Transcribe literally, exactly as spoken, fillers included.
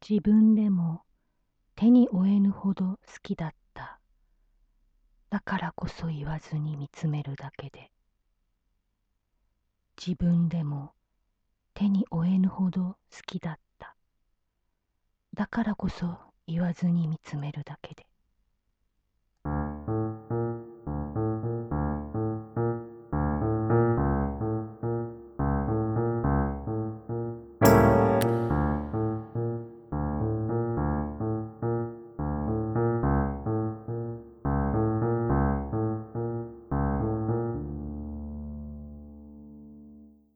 自分でも手に負えぬほど好きだった。だからこそ言わずに見つめるだけで。自分でも手に負えぬほど好きだった。だからこそ言わずに見つめるだけで。